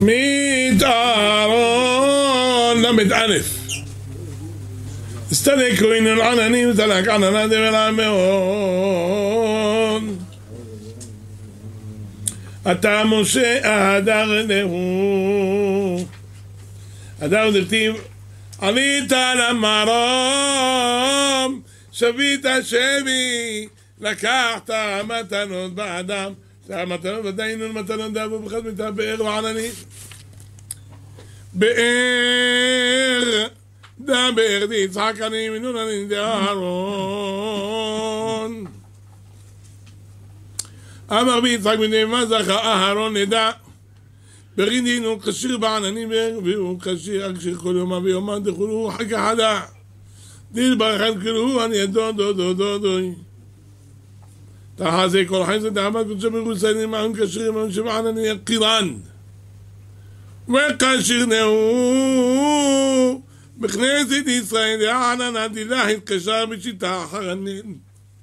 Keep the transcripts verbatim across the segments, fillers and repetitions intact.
mit Aaron למד א' הסתלק כהן עננים ותלק עננה דבלה מאוד אתה משה ההדר להו הדר דכתיב עלית למרום שבית שבי לקחת מתנות באדם המתנות ודיינו למתנות דאבו בחד מיתה באר ועננים באר דה באר די יצחק אני מינון אני דה אהרון אמר בי יצחק בני מה זכה אהרון נדע ברידין הוא קשיר בעננים והוא קשיר אקשיר כל יומה ויומה דחולו חכה חדה דיל ברכן כלו אני דו דו דו דו דו תחזה כל חיים זה דעמת קודשא ברוסיינים מעון קשרים מעון שבענני קירן וקשיר נאו בכנסת ישראל דעננה דילה התקשר בשיטה אחרנין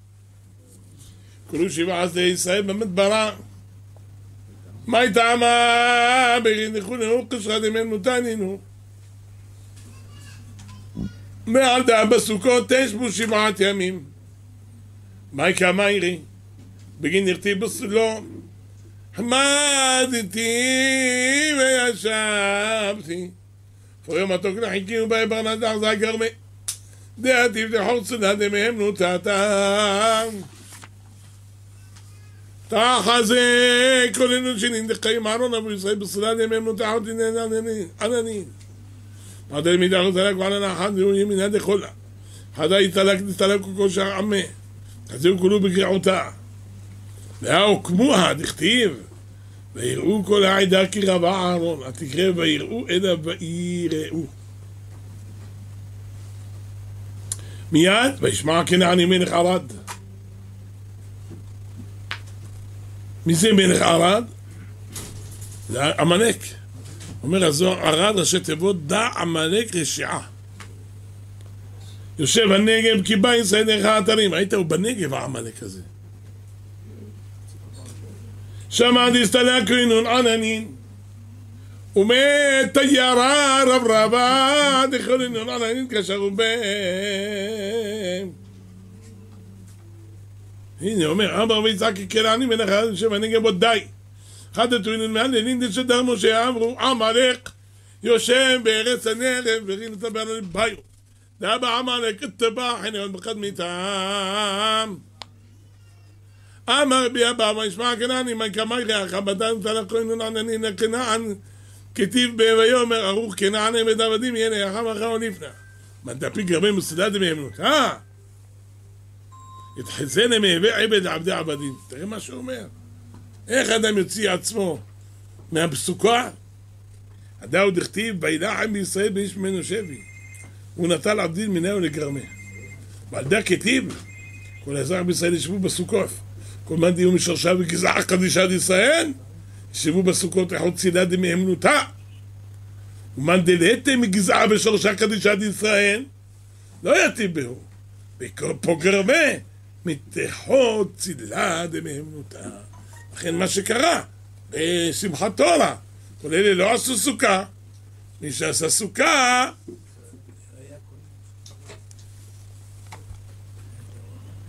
כלו שבעה עשרה ישראל במדברה מה טעמה בגינכו נאו קשרה דמן מותנינו מעל דעה בסוכות תשבו שבעת ימים מה כמה ירי בגין נרתי בסלו עמדתי וישבתי פורים מתוק לחיכינו באי ברנדח זה הגרמי דעתי ותחור צדה דמהם נותתם תחזה כולנו שננדחים ארון אבו ישראל בסלה דמהם נותחות עננים עד אל מידה חזלק ועננה אחת זהו ימינה דחולה חדה יתלק נתלק כל שער עמי זהו כולו בקרעותה והוקמוה דכתיב ויראו כל העדה כי רבה אהרון התקרא ויראו אלא ויראו מיד וישמע כנעני מלך ערד מי זה מלך ערד? זה עמלק אומר הזוהר ערד ראשי תיבות דע עמלק רשעה יושב הנגב כי בא ישראל דרך האתרים היית הוא בנגב העמלק הזה שמע דסתלק כהן עננים ומת תיירה רב רבה דכהן עננים קשרו בהם הנה אומר אמר ויצחק כנעני מלך ערד יושב הנגב עוד די אחד הטוענים מהללים דשדר משה אמרו עמלק יושב בארץ הנגב ורינו את הבעלים ביו דאבא עמלק התבח הנה עוד בחד מיתם אמר בי אבא וישמע כנעני מה כמה ירח הבדן תלכוינו ענני לכנען כתיב ויאמר ערוך כנעני ודעבדים יהיה יחם אחר לפנה מנדפי גרבי מסילת מהמנות אה יתחזן מהווה עבד עבדי עבדים תראה מה שהוא אומר איך אדם יוציא עצמו מהפסוקה הדאו דכתיב וילחם בישראל באיש ממנו שבי הוא נטל עבדין מנהו לגרמה ועל דה כתיב כל האזרח בישראל ישבו בסוכות כל מן דיום משרשה וגזעה קדישת ישראל ישבו בסוכות איכות צילה דמהמנותה ומן דלהתם מגזעה בשורשה קדישת ישראל לא יתיבהו ופה גרמה מתיכות צילה דמהמנותה לכן מה שקרה בשמחת תורה כל אלה לא עשו סוכה מי שעשה סוכה